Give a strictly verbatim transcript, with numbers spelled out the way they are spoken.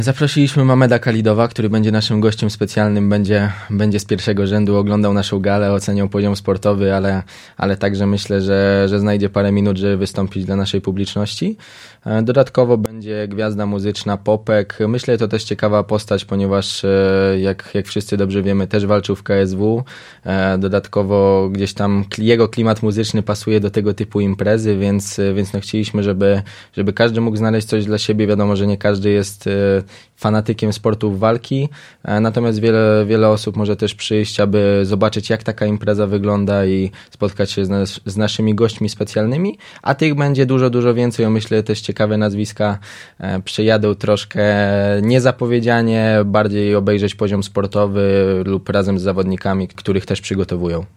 Zaprosiliśmy Mameda Khalidowa, który będzie naszym gościem specjalnym, będzie, będzie z pierwszego rzędu, oglądał naszą galę, oceniał poziom sportowy, ale, ale także myślę, że, że znajdzie parę minut, żeby wystąpić dla naszej publiczności. Dodatkowo będzie gwiazda muzyczna Popek. Myślę, że to też ciekawa postać, ponieważ jak, jak wszyscy dobrze wiemy, też walczył w K S W. Dodatkowo gdzieś tam jego klimat muzyczny pasuje do tego typu imprezy, więc, więc no chcieliśmy, żeby, żeby każdy mógł znaleźć coś dla siebie. Wiadomo, że nie każdy jest fanatykiem sportów walki, natomiast wiele, wiele osób może też przyjść, aby zobaczyć, jak taka impreza wygląda i spotkać się z, nas, z naszymi gośćmi specjalnymi, a tych będzie dużo, dużo więcej. Myślę, też ciekawe nazwiska przyjadą troszkę niezapowiedzianie, bardziej obejrzeć poziom sportowy lub razem z zawodnikami, których też przygotowują.